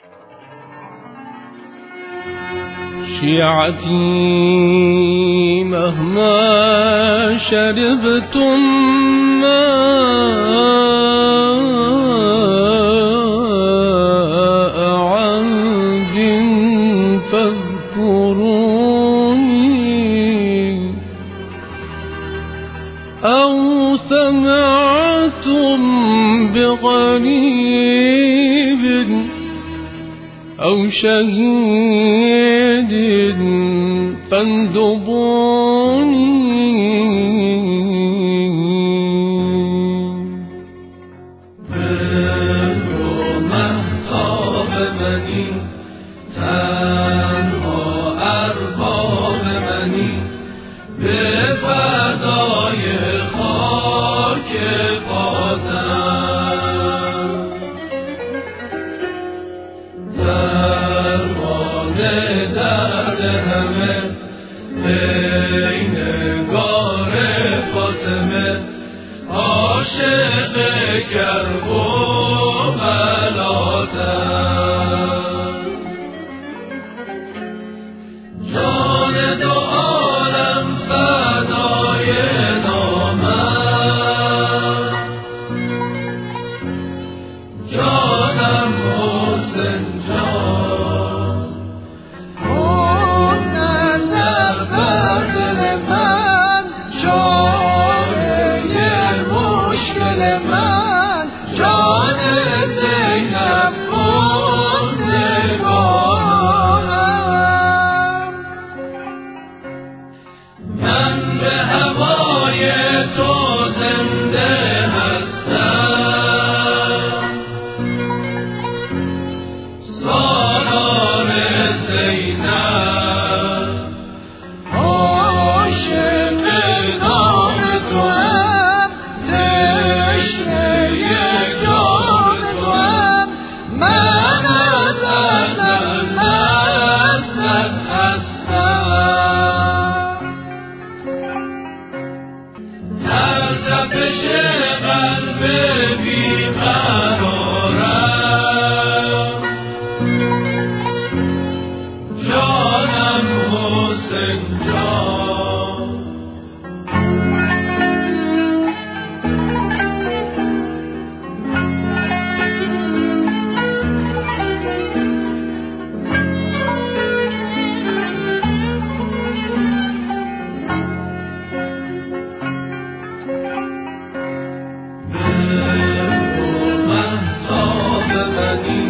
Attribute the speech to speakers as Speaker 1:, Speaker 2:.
Speaker 1: شيعتي مهما شربتم ماء عود فاذكروني، أو سمعتم بغريب أو شهيد فاندبوني.
Speaker 2: بهر مهتاب منی، تنها ارباب منی، به فدای خاک پاتم. درد همه ای نگار فاطمه، عاشق کرب و بلاتم. جان دو عالم فدای نامم، جانم حسین جان. من به هوای تو زنده هستم، سالار زینب.
Speaker 3: عاشق نام توام، تشنه جام توام، من از ازل مستت هستم.
Speaker 2: در تپش قلب بیقرارم، جانم حسین جان. مهتاب منی،